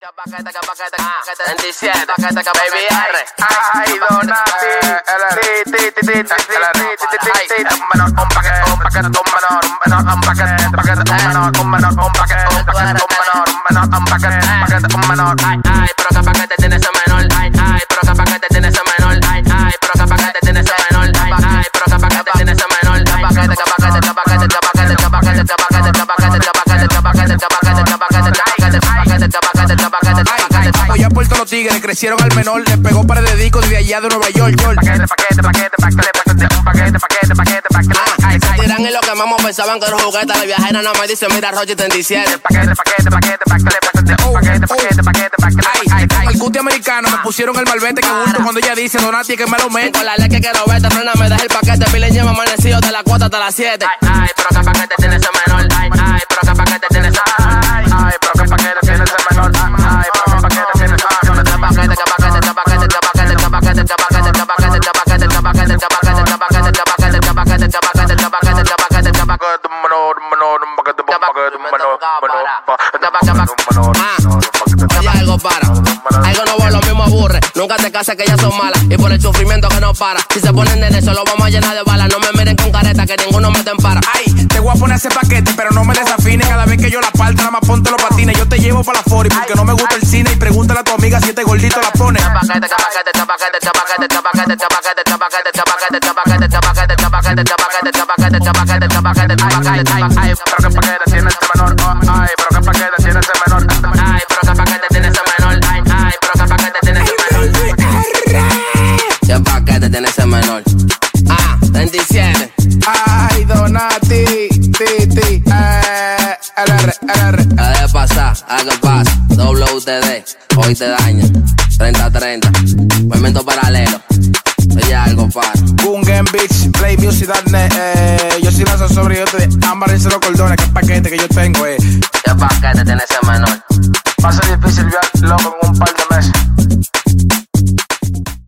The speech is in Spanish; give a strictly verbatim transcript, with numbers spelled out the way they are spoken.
veintisiete, Baby R. Ay, Donati. Ti, ti, ti, ti, ti, ti, un menor, un paquete, un paquete, un menor, un menor, un paquete, un paquete, un menor, un menor, un paquete, un paquete, un menor, un menor, un paquete, un paquete, un menor. Ay, ay, pero qué paquete tiene ese menor. Ay, ay, pero qué paquete tiene ese menor. Ay, ay, pero qué paquete tiene ese menor. Ay, ay, pero qué paquete tiene ese menor. Qué paquete, qué paquete, qué paquete, qué paquete, qué paquete, qué paquete, qué paquete, qué paquete, qué paquete, qué paquete, qué paquete, qué paquete, qué paquete, qué paquete, qué paquete. Cuando ya Puerto los tigres crecieron al menor, le pegó para de discos de allá de Nueva York. Paquete, paquete, paquete, paquete, paquete, un paquete, paquete, paquete, paquete. Se tiran y lo que mamá pensaban que era un juguete. La viajera nada más dice, mira, Rochi treinta y siete. Paquete, paquete, paquete, paquete, paquete, paquete, paquete, paquete, paquete. Ay, con el cuti americano me pusieron el malvete que gusto cuando ella dice, Donati, que me lo mete. Con la ley que quiero verte, frena, me deja el paquete. Pile lleva amanecido de las cuatro hasta las siete. Ay, ay, pero qué paquete tiene ese menor. Ay, ay, pero qué paquete tiene ese menor. Ay, ay, pero qué paquete tiene ese menor. Ay, pero qué paquete tiene ese menor. Paquete, qué paquete, qué paquete, qué paquete, qué paquete, qué paquete, qué paquete, qué paquete, qué paquete, qué paquete, qué paquete, qué paquete, qué paquete, qué paquete, qué paquete, qué paquete, qué paquete, qué paquete. Menor, menor, un paquete, un paquete, menor, Oye, algo para, algo no va, lo mismo aburre. Nunca te cases que ellas son malas y por el sufrimiento que no para. Si se ponen de eso, lo vamos a llenar de balas. No me miren con careta que ninguno me tempara. Ay, te voy a poner ese paquete, pero no me desafines. Cada vez que yo la parto, nada más ponte los patines. Yo te llevo para la fori porque no me gusta el cine. Y pregúntale a tu amiga si este gordito la pone. Paquete, paquete, paquete, paquete, paquete, paquete, paquete, paquete, paquete, paquete, paquete, paquete, paquete, paquete, paquete, paquete, paquete. Ay, pero qué paquete tiene ese menor. Ay, pero qué paquete tiene ese menor. Ay, pero qué paquete tiene ese menor. Ay, ay, pero qué paquete tiene ese menor. ¿Qué paquete tiene ese menor? Ah, treinta y siete. Ay, Donati, ti, ti, eh, L R, L R. ¿Qué debe pasar? ¿A qué pasa? W T D, hoy te daña. treinta treinta, movimiento paralelo. Oye, algo para. Boom Game Beach, Play Music punto net. Eh, yo soy lanzo sobre yo te ámbar y cero cordones. Que paquete que yo tengo, eh. ¿Qué paquete tiene ese menor? Va a ser difícil, loco,